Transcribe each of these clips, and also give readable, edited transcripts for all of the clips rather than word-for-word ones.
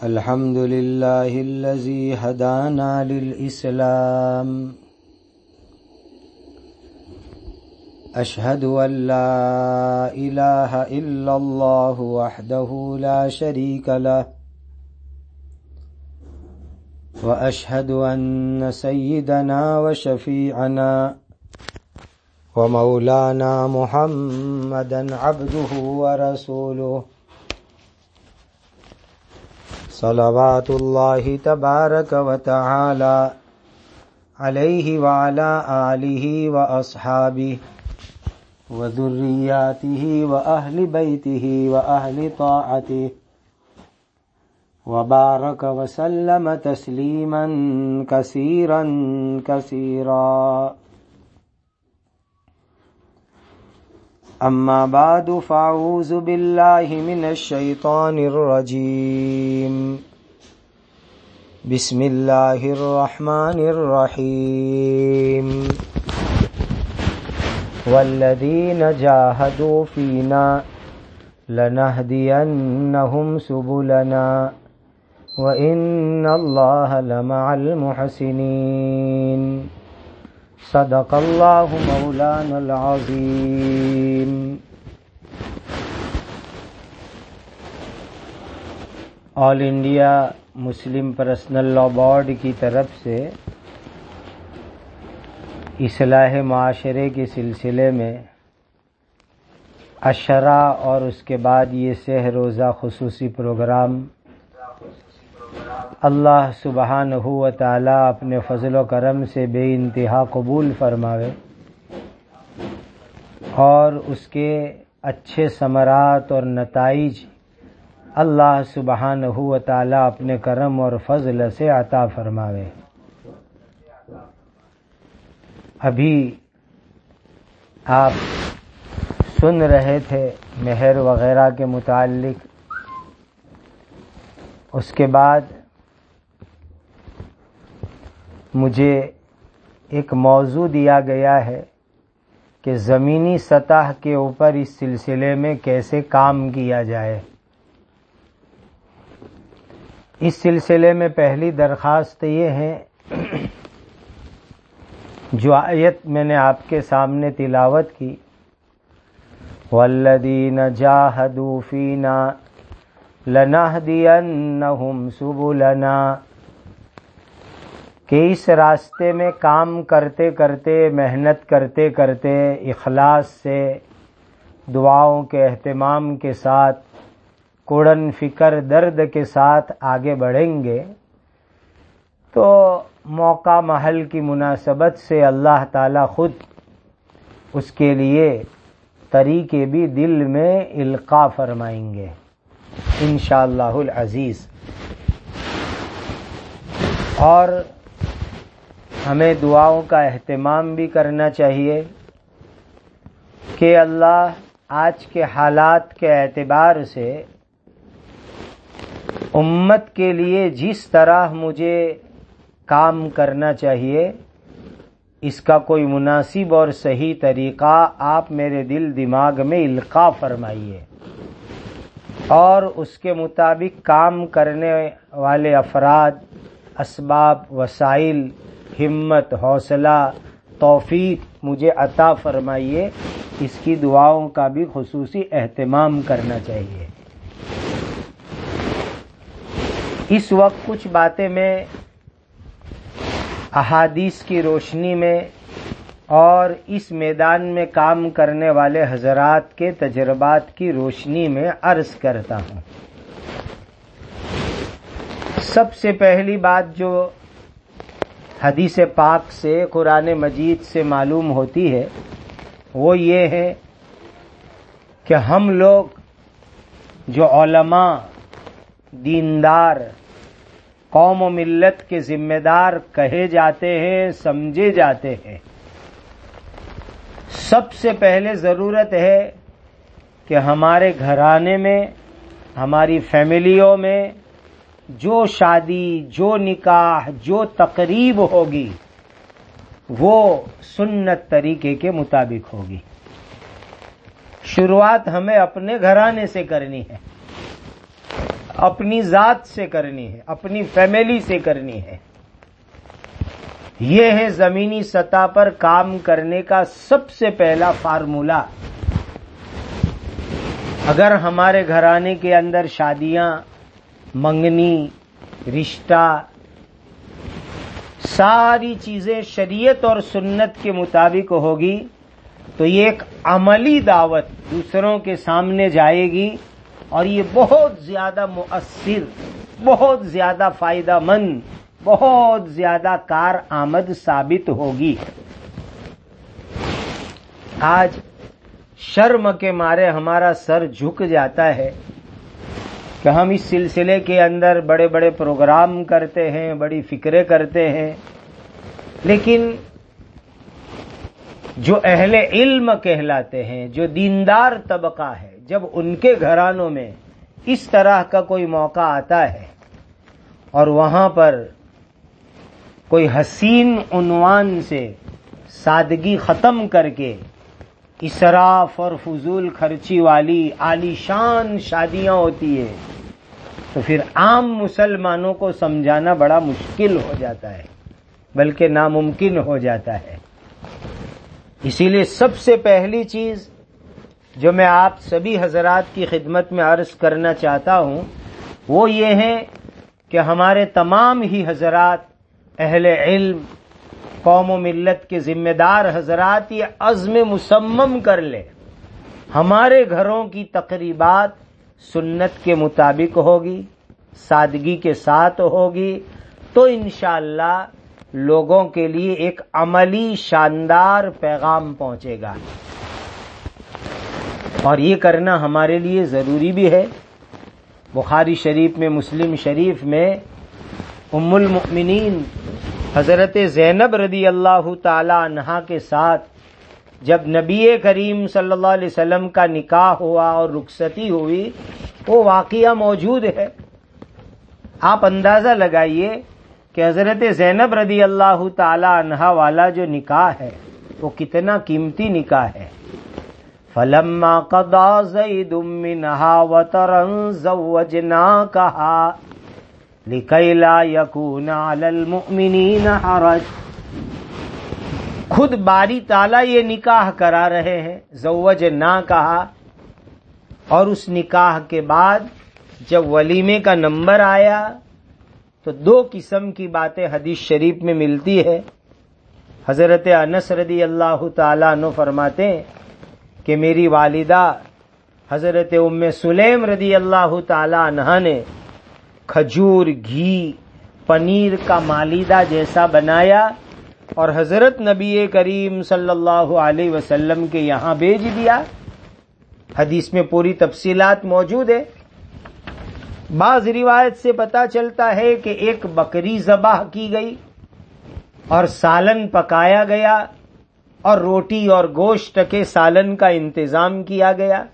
الحمد لله الذي هدانا للإسلام أشهد أن لا إله إلا الله وحده لا شريك له وأشهد أن سيدنا وشفيعنا ومولانا محمدا عبده ورسوله صلوات الله تبارك وتعالى عليه وعلى آله وأصحابه وذرياته وأهل بيته وأهل طاعته وبارك وسلم تسليما كثيرا كثيرا. أما بعد فأعوذ بالله من الشيطان الرجيم. بسم الله الرحمن الرحيم. والذين جاهدوا فينا لنهدينهم سبلنا وإن الله لمع المحسنين. صدق اللہ مولانا العظیم. All India Muslim Personal Law Board کی طرف سے اصلاح معاشرے کے سلسلے میں عشرہ اور اس کے بعد یہ سہ روزہ خصوصی پروگرام اللہ سبحانہ و تعالی اپنے فضل و کرم سے بے انتہا قبول فرماوے اور اس کے اچھے ثمرات اور نتائج اللہ سبحانہ و تعالی اپنے کرم اور فضل سے عطا فرماوے. ابھی آپ سن رہے تھے مہر وغیرہ کے متعلق. اس کے بعد مجھے ایک موضوع دیا گیا ہے کہ زمینی سطح کے اوپر اس سلسلے میں کیسے کام کیا جائے. اس سلسلے میں پہلی درخواست یہ ہے، جو آیت میں نے آپ کے سامنے تلاوت کی، وَالَّذِينَ جَاهَدُوا فِينَا لَنَهْدِيَنَّهُمْ سُبُلَنَا، کہ اس راستے میں کام کرتے کرتے، محنت کرتے کرتے، اخلاص سے، دعاؤں کے اہتمام کے ساتھ، کوڑن فکر درد کے ساتھ آگے بڑھیں گے تو موقع محل کی مناسبت سے اللہ تعالی خود اس کے لیے طریقے بھی دل میں القاء فرمائیں گے انشاءاللہ العزیز. اور ہمیں دعاؤں کا اہتمام بھی کرنا چاہیے کہ اللہ آج کے حالات کے اعتبار سے امت کے لیے جس طرح مجھے کام کرنا چاہیے اس کا کوئی مناسب اور صحیح طریقہ آپ میرے دل دماغ میں القاء فرمائیے، اور اس کے مطابق کام کرنے والے افراد، اسباب، وسائل، ہمت، حوصلہ، توفیق مجھے عطا فرمائیے. اس کی دعاؤں کا بھی خصوصی اہتمام کرنا چاہیے. اس وقت کچھ باتیں میں احادیث کی روشنی میں اور اس میدان میں کام کرنے والے حضرات کے تجربات کی روشنی میں عرض کرتا ہوں. سب سے پہلی بات جو حدیث پاک سے، قرآن مجید سے معلوم ہوتی ہے وہ یہ ہے کہ ہم لوگ جو علماء، دیندار، قوم و ملت کے ذمہ دار کہے جاتے ہیں، سمجھے جاتے ہیں، سب سے پہلے ضرورت ہے کہ ہمارے گھرانے میں، ہماری فیملیوں میں جو شادی، جو نکاح، جو تقریب ہوگی وہ سنت طریقے کے مطابق ہوگی. شروعات ہمیں اپنے گھرانے سے کرنی ہے. اپنی ذات سے کرنی ہے، اپنی فیملی سے کرنی ہے۔ یہ ہے زمینی سطح پر کام کرنے کا سب سے پہلا فارمولہ۔ اگر ہمارے گھرانے کے اندر شادیاں، منگنی، رشتہ، ساری چیزیں شریعت اور سنت کے مطابق ہوگی تو یہ ایک عملی دعوت دوسروں کے سامنے جائے گی اور یہ بہت زیادہ مؤثر، بہت زیادہ فائدہ مند، بہت زیادہ کارآمد ثابت ہوگی۔ آج شرم کے مارے ہمارا سر جھک جاتا ہے کہ ہم اس سلسلے کے اندر بڑے بڑے پروگرام کرتے ہیں، بڑی فکریں کرتے ہیں، لیکن جو اہل علم کہلاتے ہیں، جو دیندار طبقہ ہے، جب ان کے گھرانوں میں اس طرح کا کوئی موقع آتا ہے اور وہاں پر کوئی حسین عنوان سے سادگی ختم کر کے اسراف اور فضول خرچی والی عالی شان شادیاں ہوتی ہے تو پھر عام مسلمانوں کو سمجھانا بڑا مشکل ہو جاتا ہے، بلکہ ناممکن ہو جاتا ہے۔ اسی لیے سب سے پہلی چیز جو میں آپ سبھی حضرات کی خدمت میں عرض کرنا چاہتا ہوں وہ یہ ہے کہ ہمارے تمام ہی حضرات، اہل علم، قوم و ملت کے ذمہ دار حضرات یہ عزم مصمم کر لے، ہمارے گھروں کی تقریبات سنت کے مطابق ہوگی، سادگی کے ساتھ ہوگی تو انشاءاللہ لوگوں کے لیے ایک عملی شاندار پیغام پہنچے گا، اور یہ کرنا ہمارے لیے ضروری بھی ہے۔ بخاری شریف میں، مسلم شریف میں ام المؤمنین حضرت زینب رضی اللہ تعالی عنہا کے ساتھ جب نبی کریم صلی اللہ علیہ وسلم کا نکاح ہوا اور رخصتی ہوئی، وہ واقعہ موجود ہے۔ آپ اندازہ لگائیے کہ حضرت زینب رضی اللہ تعالی عنہا والا جو نکاح ہے وہ کتنا قیمتی نکاح ہے۔ فَلَمَّا قَضَى زَيْدٌ مِّنْهَا وَطَرًا زَوَّجْنَاكَهَا لِكَيْ لَا يَكُونَ عَلَى الْمُؤْمِنِينَ حَرَجٌ۔ خود باری تعالیٰ یہ نکاح کرا رہے ہیں، زوجناکہا، اور اس نکاح کے بعد جب ولیمے کا نمبر آیا تو دو قسم کی باتیں حدیث شریف میں ملتی ہے۔ حضرت انس رضی اللہ تعالیٰ عنہ فرماتے ہیں کہ میری والدہ حضرت ام سلیم رضی اللہ تعالیٰ عنہ نے کھجور، گھی، پنیر کا مالیدہ جیسا بنایا اور حضرت نبی کریم صلی اللہ علیہ وسلم کے یہاں بھیج دیا۔ حدیث میں پوری تفصیلات موجود ہے۔ بعض روایت سے پتہ چلتا ہے کہ ایک بکری ذبح کی گئی اور سالن پکایا گیا اور روٹی اور گوشت کے سالن کا انتظام کیا گیا۔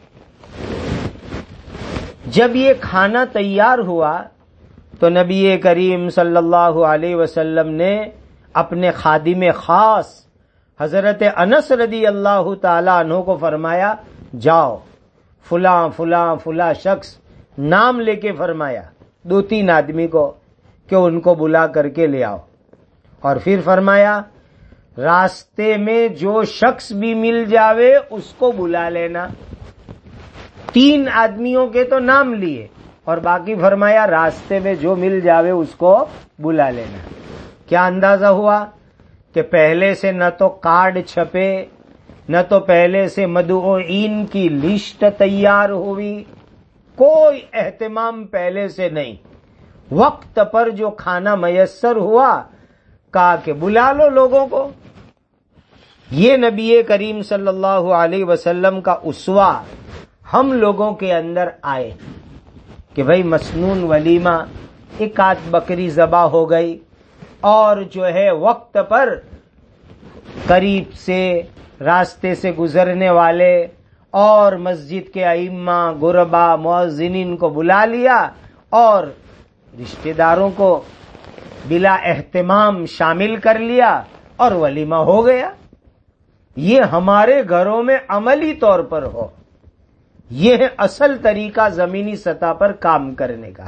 جب یہ کھانا تیار ہوا تو نبی کریم صلی اللہ علیہ وسلم نے اپنے خادم خاص حضرت انس رضی اللہ تعالی عنہ کو فرمایا، جاؤ فلاں فلاں فلاں شخص، نام لے کے فرمایا 2-3 آدمی کو کہ ان کو بلا کر کے لے آؤ، اور پھر فرمایا راستے میں جو شخص بھی مل جاوے اس کو بلا لینا۔ 3 آدمیوں کے تو نام لیے اور باقی فرمایا راستے میں جو مل جاوے اس کو بلا لینا۔ کیا اندازہ ہوا کہ پہلے سے نہ تو کارڈ چھپے، نہ تو پہلے سے مدعوئین کی لسٹ تیار ہوئی، کوئی اہتمام پہلے سے نہیں۔ وقت پر جو کھانا میسر ہوا کہا کہ بلا لو لوگوں کو۔ یہ نبی کریم صلی اللہ علیہ وسلم کا اسوہ ہم لوگوں کے اندر آئے کہ بھئی مسنون ولیمہ، 1 بکری ذبح ہو گئی اور جو ہے وقت پر قریب سے راستے سے گزرنے والے اور مسجد کے ائمہ، غربا، مؤذنین کو بلا لیا اور رشتہ داروں کو بلا اہتمام شامل کر لیا اور ولیمہ ہو گیا۔ یہ ہمارے گھروں میں عملی طور پر ہو، یہ ہے اصل طریقہ زمینی سطح پر کام کرنے کا۔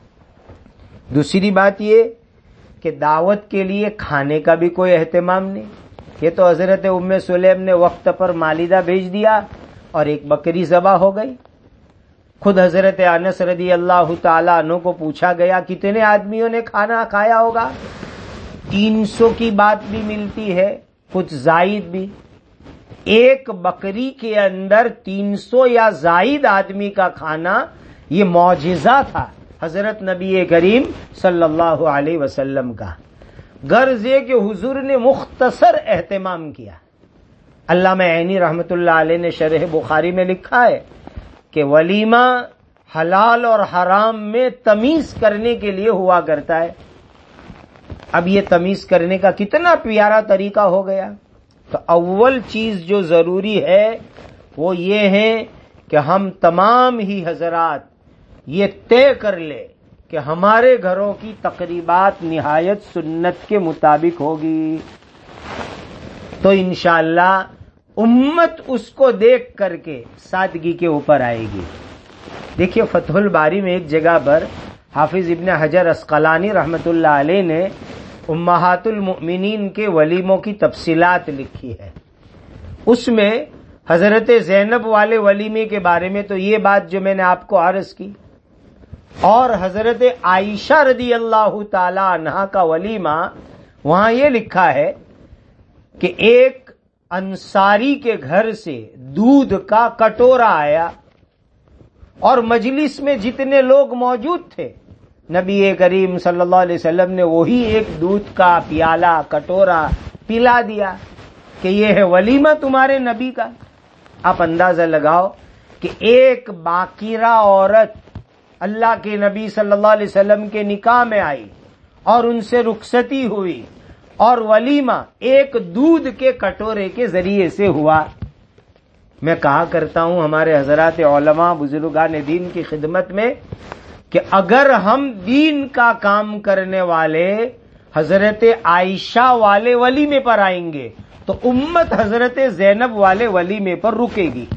دوسری بات یہ کہ دعوت کے لیے کھانے کا بھی کوئی اہتمام نہیں۔ یہ تو حضرت ام سلیم نے وقت پر مالیدہ بھیج دیا اور ایک بکری ذبح ہو گئی۔ خود حضرت انس رضی اللہ تعالیٰ عنہ کو پوچھا گیا کتنے آدمیوں نے کھانا کھایا ہوگا؟ 300 کی بات بھی ملتی ہے، کچھ زائد بھی۔ ایک بکری کے اندر 300 یا زائد آدمی کا کھانا یہ معجزہ تھا حضرت نبی کریم صلی اللہ علیہ وسلم کا۔ غرض یہ کہ حضور نے مختصر اہتمام کیا۔ علامہ عینی رحمت اللہ علیہ نے شرح بخاری میں لکھا ہے کہ ولیمہ حلال اور حرام میں تمیز کرنے کے لیے ہوا کرتا ہے۔ اب یہ تمیز کرنے کا کتنا پیارا طریقہ ہو گیا۔ تو اول چیز جو ضروری ہے وہ یہ ہے کہ ہم تمام ہی حضرات یہ طے کر لے کہ ہمارے گھروں کی تقریبات نہایت سنت کے مطابق ہوگی، تو انشاءاللہ امت اس کو دیکھ کر کے سادگی کے اوپر آئے گی۔ دیکھیے فتح الباری میں ایک جگہ پر حافظ ابن حجر عسقلانی رحمت اللہ علیہ نے امہات المؤمنین کے ولیموں کی تفصیلات لکھی ہے۔ اس میں حضرت زینب والے ولیمے کے بارے میں تو یہ بات جو میں نے آپ کو عرض کی، اور حضرت عائشہ رضی اللہ تعالی عنہا کا ولیمہ وہاں یہ لکھا ہے کہ ایک انصاری کے گھر سے دودھ کا کٹورا آیا اور مجلس میں جتنے لوگ موجود تھے نبی کریم صلی اللہ علیہ وسلم نے وہی ایک دودھ کا پیالہ کٹورا پلا دیا کہ یہ ہے ولیمہ تمہارے نبی کا۔ آپ اندازہ لگاؤ کہ ایک باقیرہ عورت اللہ کے نبی صلی اللہ علیہ وسلم کے نکاح میں آئی اور ان سے رخصتی ہوئی، اور ولیمہ ایک دودھ کے کٹورے کے ذریعے سے ہوا۔ میں کہا کرتا ہوں ہمارے حضرات علماء بزرگان دین کی خدمت میں کہ اگر ہم دین کا کام کرنے والے حضرت عائشہ والے ولیمے پر آئیں گے تو امت حضرت زینب والے ولیمے پر رکے گی۔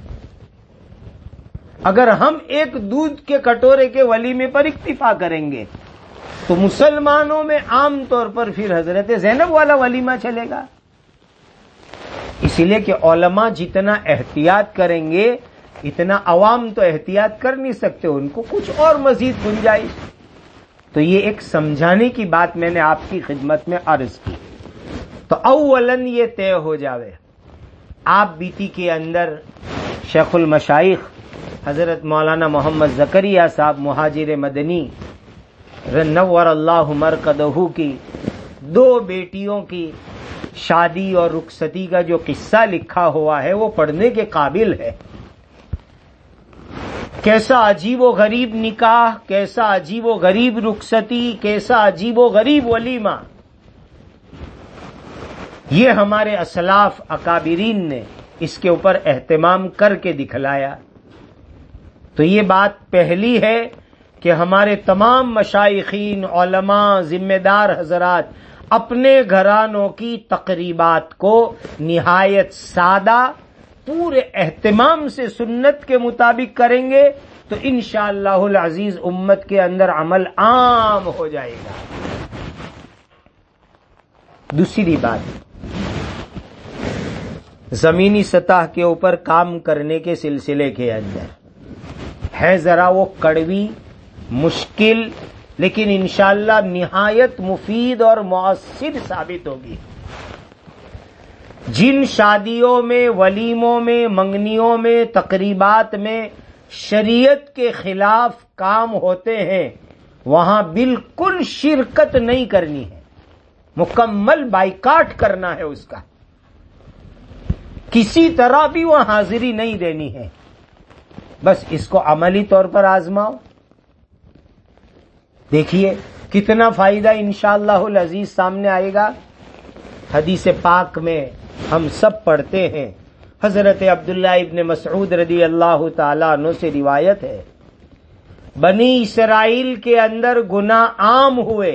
اگر ہم ایک دودھ کے کٹورے کے ولیمے پر اکتفا کریں گے تو مسلمانوں میں عام طور پر پھر حضرت زینب والا ولیمہ چلے گا۔ اسی لیے کہ علماء جتنا احتیاط کریں گے اتنا عوام تو احتیاط کر نہیں سکتے، ان کو کچھ اور مزید گنجائش۔ تو یہ ایک سمجھانے کی بات میں نے آپ کی خدمت میں عرض کی۔ تو اولاً یہ طے ہو جاوے، آپ بیتی کے اندر شیخ المشائخ حضرت مولانا محمد زکریا صاحب مہاجر مدنی نور اللہ مرقدہ کی 2 بیٹیوں کی شادی اور رخصتی کا جو قصہ لکھا ہوا ہے وہ پڑھنے کے قابل ہے۔ کیسا عجیب و غریب نکاح، کیسا عجیب و غریب رخصتی، کیسا عجیب و غریب ولیمہ، یہ ہمارے اسلاف اکابرین نے اس کے اوپر اہتمام کر کے دکھلایا۔ تو یہ بات پہلی ہے کہ ہمارے تمام مشائخین، علماء، ذمہ دار حضرات اپنے گھرانوں کی تقریبات کو نہایت سادہ پورے اہتمام سے سنت کے مطابق کریں گے تو انشاءاللہ العزیز امت کے اندر عمل عام ہو جائے گا۔ دوسری بات، زمینی سطح کے اوپر کام کرنے کے سلسلے کے اندر ہے ذرا وہ کڑوی، مشکل، لیکن انشاءاللہ نہایت مفید اور مؤثر ثابت ہوگی۔ جن شادیوں میں، ولیموں میں، منگنیوں میں، تقریبات میں شریعت کے خلاف کام ہوتے ہیں وہاں بالکل شرکت نہیں کرنی ہے، مکمل بائیکاٹ کرنا ہے اس کا، کسی طرح بھی وہاں حاضری نہیں دینی ہے۔ بس اس کو عملی طور پر آزماؤ، دیکھیے کتنا فائدہ انشاءاللہ العزیز سامنے آئے گا۔ حدیث پاک میں ہم سب پڑھتے ہیں، حضرت عبداللہ ابن مسعود رضی اللہ تعالیٰ عنہ سے روایت ہے، بنی اسرائیل کے اندر گناہ عام ہوئے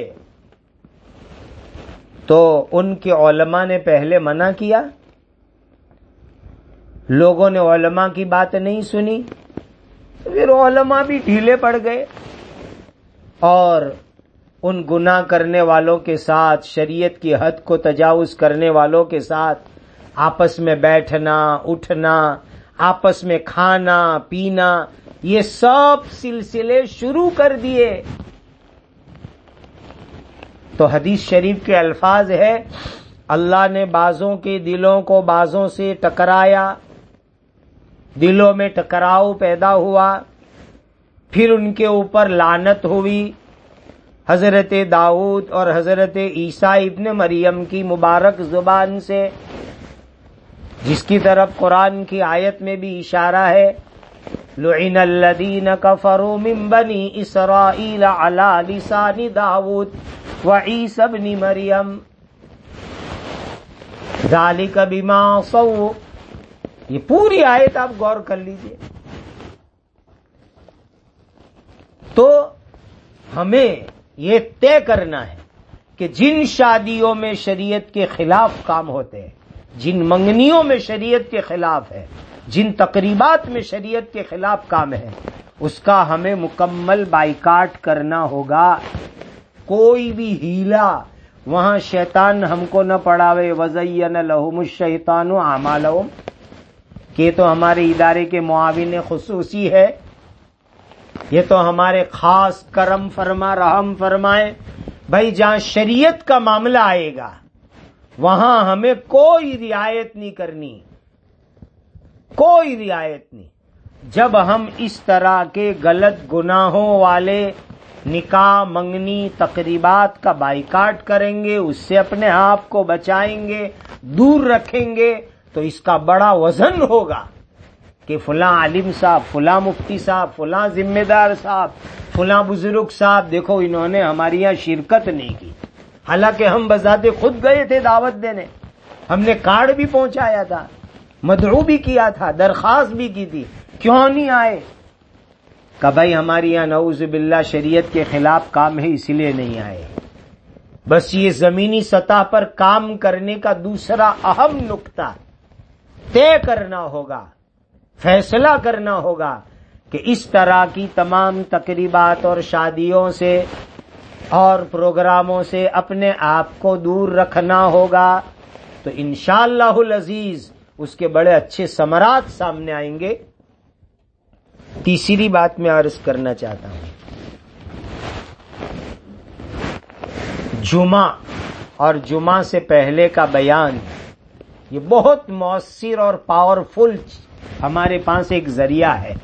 تو ان کے علماء نے پہلے منع کیا، لوگوں نے علماء کی بات نہیں سنی، پھر علماء بھی ڈھیلے پڑ گئے اور ان گناہ کرنے والوں کے ساتھ، شریعت کی حد کو تجاوز کرنے والوں کے ساتھ آپس میں بیٹھنا اٹھنا، آپس میں کھانا پینا، یہ سب سلسلے شروع کر دیے۔ تو حدیث شریف کے الفاظ ہے، اللہ نے بعضوں کے دلوں کو بعضوں سے ٹکرایا، دلوں میں ٹکراؤ پیدا ہوا، پھر ان کے اوپر لعنت ہوئی۔ حضرت داؤد اور حضرت عیسیٰ ابن مریم کی مبارک زبان سے، جس کی طرف قرآن کی آیت میں بھی اشارہ ہے، لعن الذین کفروا من بنی اسرائیل علی لسان داؤد وعیسی ابن مریم ذالک بما عصوا۔ یہ پوری آیت آپ غور کر لیجئے۔ تو ہمیں یہ طے کرنا ہے کہ جن شادیوں میں شریعت کے خلاف کام ہوتے ہیں، جن منگنیوں میں شریعت کے خلاف ہے، جن تقریبات میں شریعت کے خلاف کام ہے، اس کا ہمیں مکمل بائیکاٹ کرنا ہوگا۔ کوئی بھی ہیلا وہاں شیطان ہم کو نہ پڑھاوے، وَزَيَّنَ لَهُمُ الشَّيْطَانُ أَعْمَالَهُمْ، کہ تو ہمارے ادارے کے معاون خصوصی ہے، یہ تو ہمارے خاص کرم فرما رحم فرمائے۔ بھائی جہاں شریعت کا معاملہ آئے گا وہاں ہمیں کوئی رعایت نہیں کرنی، کوئی رعایت نہیں۔ جب ہم اس طرح کے غلط گناہوں والے نکاح منگنی تقریبات کا بائیکاٹ کریں گے، اس سے اپنے آپ کو بچائیں گے، دور رکھیں گے، تو اس کا بڑا وزن ہوگا کہ فلاں عالم صاحب، فلاں مفتی صاحب، فلاں ذمہ دار صاحب، فلاں بزرگ صاحب، دیکھو انہوں نے ہماری یہاں شرکت نہیں کی، حالانکہ ہم بذات خود گئے تھے دعوت دینے، ہم نے کارڈ بھی پہنچایا تھا، مدعو بھی کیا تھا، درخواست بھی کی تھی، کیوں نہیں آئے؟ کہ بھائی ہماری یہاں نعوذ باللہ شریعت کے خلاف کام ہے اس لیے نہیں آئے۔ بس یہ زمینی سطح پر کام کرنے کا دوسرا اہم نقطہ طے کرنا ہوگا، فیصلہ کرنا ہوگا کہ اس طرح کی تمام تقریبات اور شادیوں سے اور پروگراموں سے اپنے آپ کو دور رکھنا ہوگا، تو انشاءاللہ العزیز اس کے بڑے اچھے ثمرات سامنے آئیں گے۔ تیسری بات میں عرض کرنا چاہتا ہوں، جمعہ اور جمعہ سے پہلے کا بیان، یہ بہت مؤثر اور پاورفل ہمارے پاس ایک ذریعہ ہے۔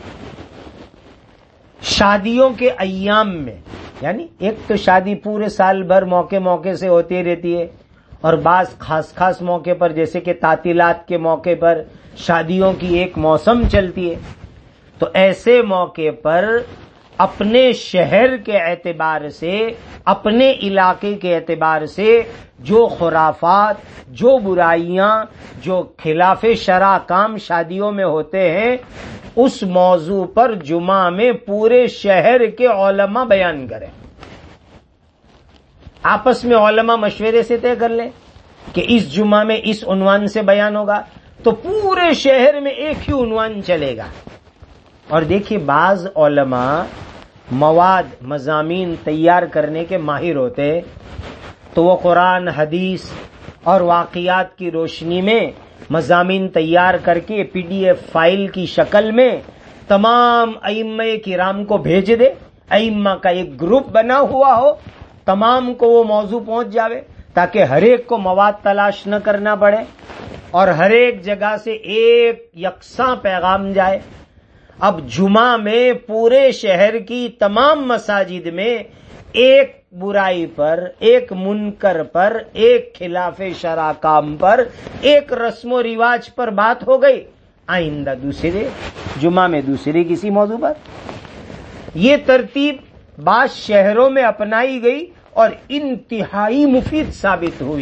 شادیوں کے ایام میں، یعنی ایک تو شادی پورے سال بھر موقع موقع سے ہوتی رہتی ہے، اور بعض خاص خاص موقع پر جیسے کہ تعطیلات کے موقع پر شادیوں کی ایک موسم چلتی ہے، تو ایسے موقع پر اپنے شہر کے اعتبار سے، اپنے علاقے کے اعتبار سے جو خرافات، جو برائیاں، جو خلاف شرع کام شادیوں میں ہوتے ہیں، اس موضوع پر جمعہ میں پورے شہر کے علماء بیان کریں، آپس میں علماء مشورے سے طے کر لیں کہ اس جمعہ میں اس عنوان سے بیان ہوگا، تو پورے شہر میں ایک ہی عنوان چلے گا۔ اور دیکھیے بعض علماء مواد مضامین تیار کرنے کے ماہر ہوتے ہیں، تو وہ قرآن حدیث اور واقعات کی روشنی میں مضامین تیار کر کے PDF فائل کی شکل میں تمام ائمہ کرام کو بھیج دے، ائمہ کا ایک گروپ بنا ہوا ہو، تمام کو وہ موضوع پہنچ جاوے، تاکہ ہر ایک کو مواد تلاش نہ کرنا پڑے اور ہر ایک جگہ سے ایک یکساں پیغام جائے۔ اب جمعہ میں پورے شہر کی تمام مساجد میں ایک برائی پر، ایک منکر پر، ایک خلاف شرع کام پر، ایک رسم و رواج پر بات ہو گئی، آئندہ دوسرے جمعہ میں دوسرے کسی موضوع پر۔ یہ ترتیب بعض شہروں میں اپنائی گئی اور انتہائی مفید ثابت ہوئی،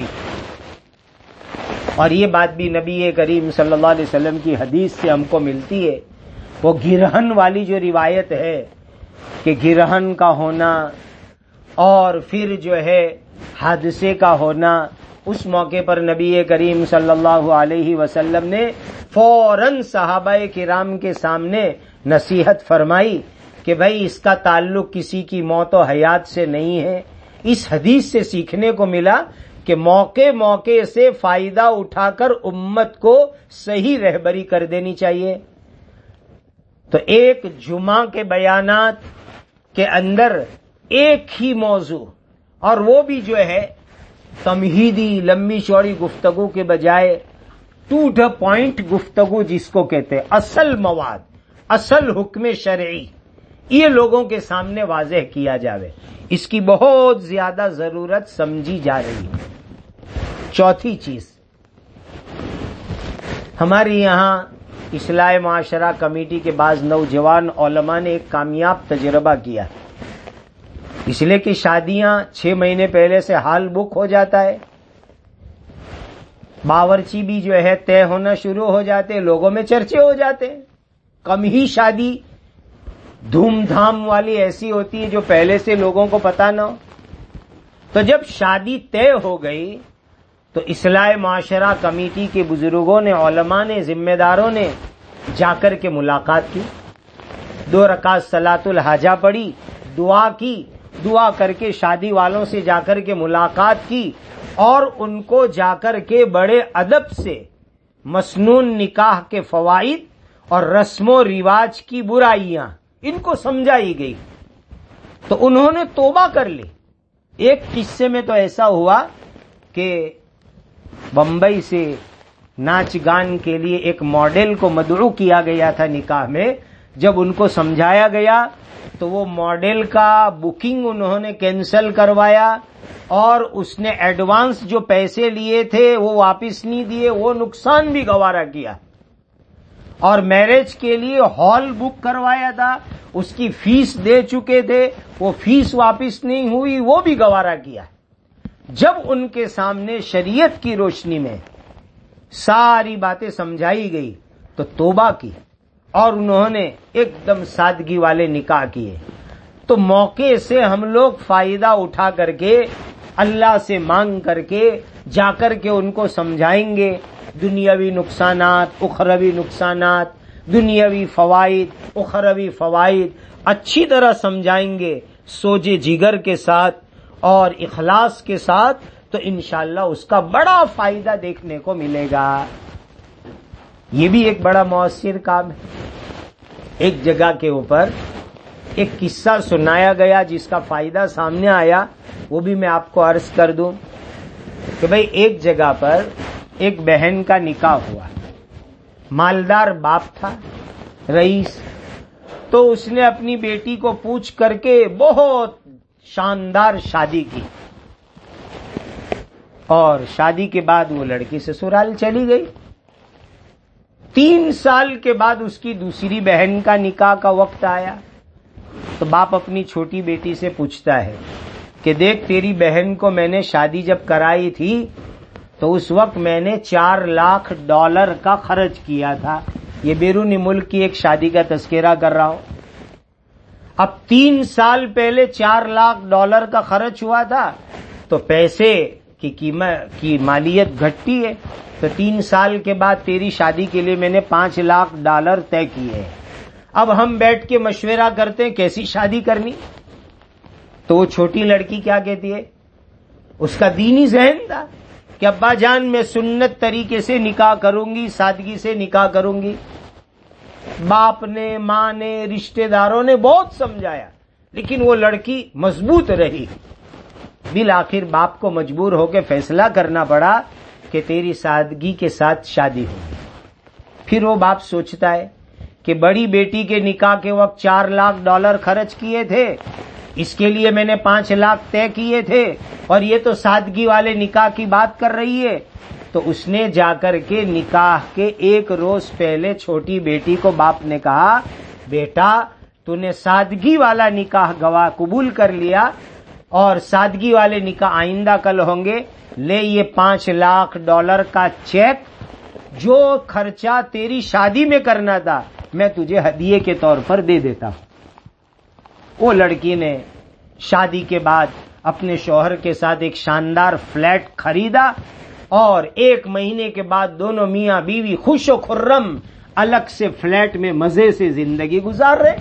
اور یہ بات بھی نبی کریم صلی اللہ علیہ وسلم کی حدیث سے ہم کو ملتی ہے۔ وہ گرہن والی جو روایت ہے کہ گرہن کا ہونا اور پھر جو ہے حادثے کا ہونا، اس موقع پر نبی کریم صلی اللہ علیہ وسلم نے فوراً صحابہ کرام کے سامنے نصیحت فرمائی کہ بھائی اس کا تعلق کسی کی موت و حیات سے نہیں ہے. اس حدیث سے سیکھنے کو ملا کہ موقع موقع سے فائدہ اٹھا کر امت کو صحیح رہبری کر دینی چاہیے. تو ایک جمعہ کے بیانات کے اندر ایک ہی موضوع، اور وہ بھی جو ہے تمہیدی لمبی چوڑی گفتگو کے بجائے ٹو دا پوائنٹ گفتگو جس کو کہتے ہیں، اصل مواد، اصل حکم شرعی، یہ لوگوں کے سامنے واضح کیا جاوے. اس کی بہت زیادہ ضرورت سمجھی جا رہی ہے. چوتھی چیز، ہمارے یہاں اصلاح معاشرہ کمیٹی کے بعض نوجوان علماء نے ایک کامیاب تجربہ کیا، اس لیے کہ شادیاں 6 مہینے پہلے سے ہال بک ہو جاتا ہے، باورچی بھی جو ہے طے ہونا شروع ہو جاتے، لوگوں میں چرچے ہو جاتے ہیں. کم ہی شادی دھوم دھام والی ایسی ہوتی ہے جو پہلے سے لوگوں کو پتا نہ ہو. تو جب شادی طے ہو گئی تو اصلاح معاشرہ کمیٹی کے بزرگوں نے، علماء نے، ذمہ داروں نے جا کر کے ملاقات کی، 2 رکعت صلاۃ الحاجہ پڑھی، دعا کی، دعا کر کے شادی والوں سے جا کر کے ملاقات کی، اور ان کو جا کر کے بڑے ادب سے مسنون نکاح کے فوائد اور رسم و رواج کی برائیاں ان کو سمجھائی گئی. تو انہوں نے توبہ کر لی. ایک قصے میں تو ایسا ہوا کہ بمبئی سے ناچ گان کے لیے ایک ماڈل کو مدعو کیا گیا تھا نکاح میں. جب ان کو سمجھایا گیا تو وہ ماڈل کا بکنگ انہوں نے کینسل کروایا، اور اس نے ایڈوانس جو پیسے لیے تھے وہ واپس نہیں دیے، وہ نقصان بھی گوارا کیا. اور میرج کے لیے ہال بک کروایا تھا، اس کی فیس دے چکے تھے، وہ فیس واپس نہیں ہوئی، وہ بھی گوارا کیا. جب ان کے سامنے شریعت کی روشنی میں ساری باتیں سمجھائی گئی تو توبہ کی، اور انہوں نے ایک دم سادگی والے نکاح کیے. تو موقع سے ہم لوگ فائدہ اٹھا کر کے اللہ سے مانگ کر کے جا کر کے ان کو سمجھائیں گے، دنیاوی نقصانات، اخروی نقصانات، دنیاوی فوائد، اخروی فوائد اچھی طرح سمجھائیں گے، سوجے جگر کے ساتھ اور اخلاص کے ساتھ، تو انشاءاللہ اس کا بڑا فائدہ دیکھنے کو ملے گا. یہ بھی ایک بڑا مؤثر کام ہے. ایک جگہ کے اوپر ایک قصہ سنایا گیا جس کا فائدہ سامنے آیا، وہ بھی میں آپ کو عرض کر دوں کہ بھئی ایک جگہ پر ایک بہن کا نکاح ہوا. مالدار باپ تھا، رئیس. تو اس نے اپنی بیٹی کو پوچھ کر کے بہت شاندار شادی کی، اور شادی کے بعد وہ لڑکی سسرال چلی گئی. 3 سال کے بعد اس کی دوسری بہن کا نکاح کا وقت آیا. تو باپ اپنی چھوٹی بیٹی سے پوچھتا ہے کہ دیکھ، تیری بہن کو میں نے شادی جب کرائی تھی تو اس وقت میں نے $4 لاکھ کا خرچ کیا تھا. یہ بیرونی ملک کی ایک شادی کا تذکرہ کر رہا ہوں. اب 3 سال پہلے $4 لاکھ کا خرچ ہوا تھا تو پیسے کی قیمت کی مالیت گھٹتی ہے. تو 3 سال کے بعد تیری شادی کے لیے میں نے $5 لاکھ طے کیے. اب ہم بیٹھ کے مشورہ کرتے ہیں کیسی شادی کرنی. تو وہ چھوٹی لڑکی کیا کہتی ہے؟ اس کا دینی ذہن تھا کہ ابا جان میں سنت طریقے سے نکاح کروں گی، سادگی سے نکاح کروں گی. باپ نے، ماں نے، رشتہ داروں نے بہت سمجھایا، لیکن وہ لڑکی مضبوط رہی. بالآخر باپ کو مجبور ہو کے فیصلہ کرنا پڑا کہ تیری سادگی کے ساتھ شادی ہوگی. پھر وہ باپ سوچتا ہے کہ بڑی بیٹی کے نکاح کے وقت $4 لاکھ خرچ کیے تھے، اس کے لیے میں نے $5 لاکھ طے کیے تھے، اور یہ تو سادگی والے نکاح کی بات کر رہی ہے. تو اس نے جا کر کے نکاح کے 1 روز پہلے چھوٹی بیٹی کو باپ نے کہا، بیٹا تو نے سادگی والا نکاح گواہ قبول کر لیا، اور سادگی والے نکاح آئندہ کل ہوں گے. لے یہ $5 لاکھ کا چیک، جو خرچہ تیری شادی میں کرنا تھا میں تجھے ہدیے کے طور پر دے دیتا ہوں. وہ لڑکی نے شادی کے بعد اپنے شوہر کے ساتھ ایک شاندار فلیٹ خریدا، اور 1 مہینے کے بعد دونوں میاں بیوی خوش و خرم الگ سے فلیٹ میں مزے سے زندگی گزار رہے.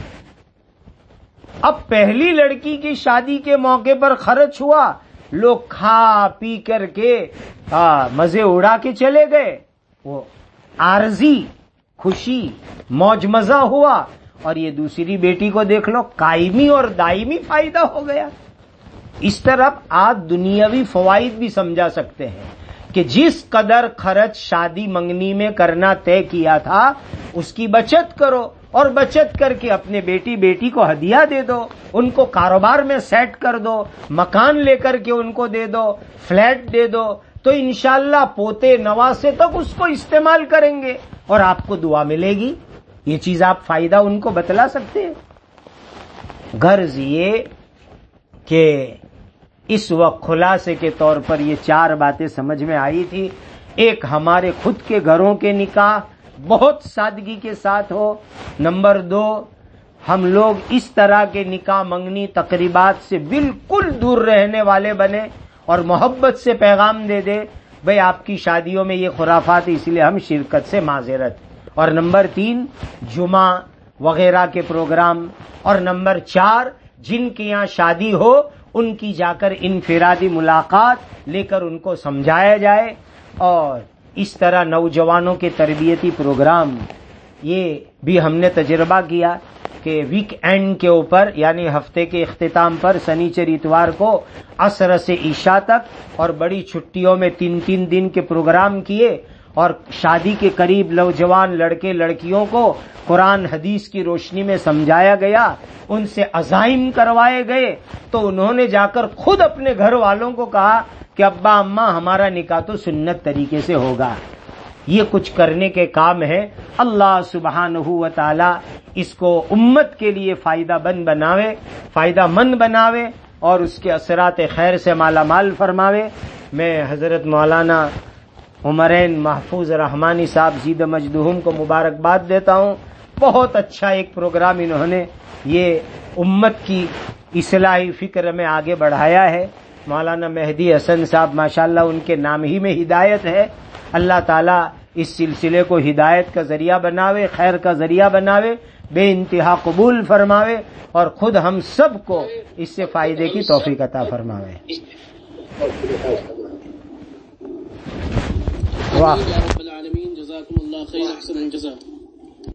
اب پہلی لڑکی کی شادی کے موقع پر خرچ ہوا، لوگ کھا پی کر کے مزے اڑا کے چلے گئے، وہ عارضی خوشی موج مزہ ہوا. اور یہ دوسری بیٹی کو دیکھ لو، قائمی اور دائمی فائدہ ہو گیا. اس طرح آپ دنیاوی فوائد بھی سمجھا سکتے ہیں کہ جس قدر خرچ شادی منگنی میں کرنا طے کیا تھا اس کی بچت کرو، اور بچت کر کے اپنے بیٹی کو ہدیہ دے دو، ان کو کاروبار میں سیٹ کر دو، مکان لے کر کے ان کو دے دو، فلیٹ دے دو، تو انشاءاللہ پوتے نواسے تک اس کو استعمال کریں گے اور آپ کو دعا ملے گی. یہ چیز آپ فائدہ ان کو بتلا سکتے ہیں. غرض یہ کہ اس وقت خلاصے کے طور پر یہ 4 باتیں سمجھ میں آئی تھی. ایک، ہمارے خود کے گھروں کے نکاح بہت سادگی کے ساتھ ہو. نمبر 2، ہم لوگ اس طرح کے نکاح منگنی تقریبات سے بالکل دور رہنے والے بنے اور محبت سے پیغام دے دے بھئی آپ کی شادیوں میں یہ خرافات، اس لیے ہم شرکت سے معذرت. اور نمبر 3، جمعہ وغیرہ کے پروگرام. اور نمبر 4، جن کے یہاں شادی ہو ان کی جا کر انفرادی ملاقات لے کر ان کو سمجھایا جائے. اور اس طرح نوجوانوں کے تربیتی پروگرام، یہ بھی ہم نے تجربہ کیا کہ ویک اینڈ کے اوپر، یعنی ہفتے کے اختتام پر سنیچر اتوار کو عصر سے عشاء تک، اور بڑی چھٹیوں میں 3 دن کے پروگرام کیے، اور شادی کے قریب نوجوان لڑکے لڑکیوں کو قرآن حدیث کی روشنی میں سمجھایا گیا، ان سے عزائم کروائے گئے. تو انہوں نے جا کر خود اپنے گھر والوں کو کہا کہ ابا اماں ہمارا نکاح تو سنت طریقے سے ہوگا. یہ کچھ کرنے کے کام ہے. اللہ سبحانہ و تعالی اس کو امت کے لیے فائدہ مند بناوے اور اس کے اثرات خیر سے مالا مال فرماوے. میں حضرت مولانا عمرین محفوظ رحمانی صاحب زید مجدہم کو مبارکباد دیتا ہوں. بہت اچھا ایک پروگرام انہوں نے یہ امت کی اصلاحی فکر میں آگے بڑھایا ہے. مولانا مہدی حسن صاحب ماشاءاللہ ان کے نام ہی میں ہدایت ہے. اللہ تعالیٰ اس سلسلے کو ہدایت کا ذریعہ بناوے، خیر کا ذریعہ بناوے، بے انتہا قبول فرماوے، اور خود ہم سب کو اس سے فائدے کی توفیق عطا فرماوے. واہ. رب العالمین، جزاکم اللہ خیر، احسن الجزاء.